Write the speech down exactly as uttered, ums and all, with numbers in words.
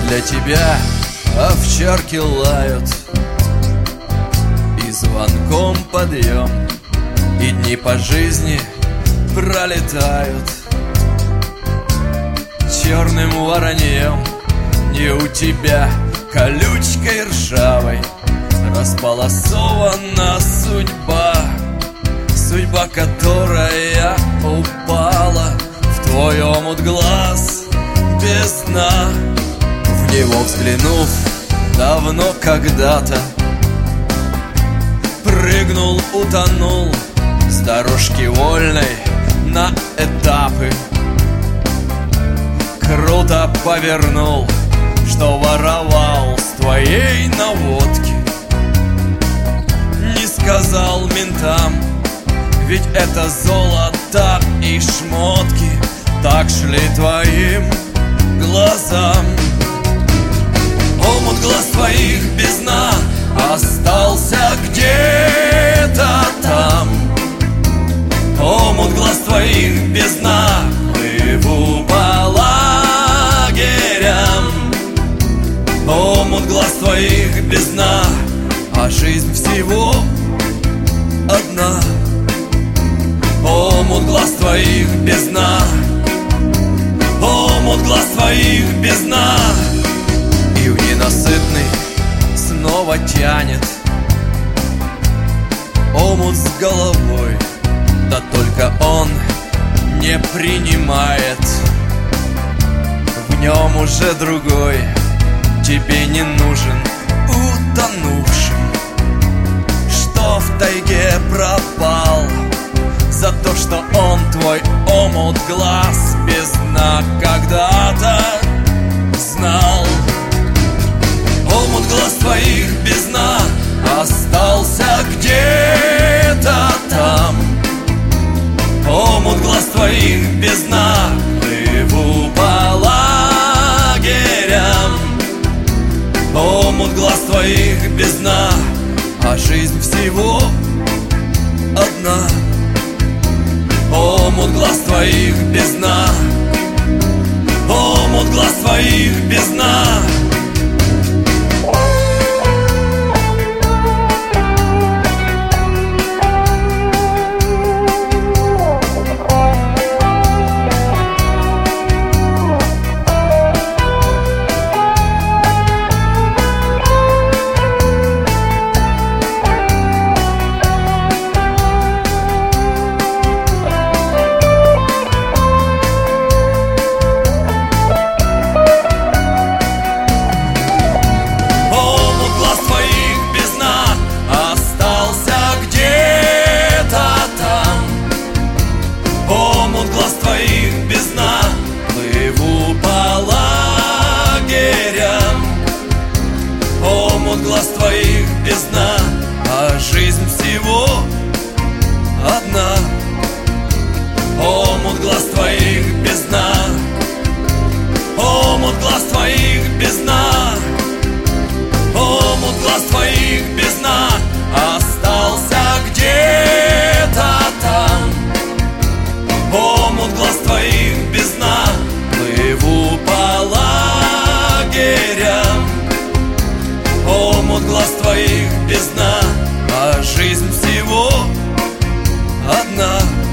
для тебя овчарки лают, и звонком подъем, и дни по жизни пролетают черным вороньем. Не у тебя колючкой ржавой располосована судьба, судьба, которая упала в твой омут глаз без дна. В него взглянув давно когда-то, прыгнул, утонул с дорожки вольной на этапы. Круто повернул, что воровал с твоей наводки. Не сказал ментам, ведь это золото и шмотки так шли твоим глазам. Омут глаз твоих без дна остался где-то там. Омут глаз твоих без дна, плыву по лагерям. Омут глаз твоих без дна, а жизнь всего одна. Омут глаз твоих без дна, омут глаз твоих без дна. И в ненасытный снова тянет омут с головой, да только он не принимает. В нем уже другой, тебе не нужен утонувший, что в тайге пропал, за то, что он твой омут глаз без дна когда-то знал. Омут глаз твоих без дна остался где-то там. Омут глаз твоих без дна, плыву по лагерям. Омут глаз твоих без дна, а жизнь всего одна. Омут глаз твоих без дна, омут глаз твоих без дна. Омут глаз твоих без дна, плыву по лагерям. Омут глаз твоих без дна, а жизнь всего одна. Омут глаз твоих без дна, омут глаз твоих без дна. Омут глаз твоих без дна остался где-то там. Омут глаз твоих без дна, плыву по лагерям. Омут глаз твоих без дна, а жизнь всего одна.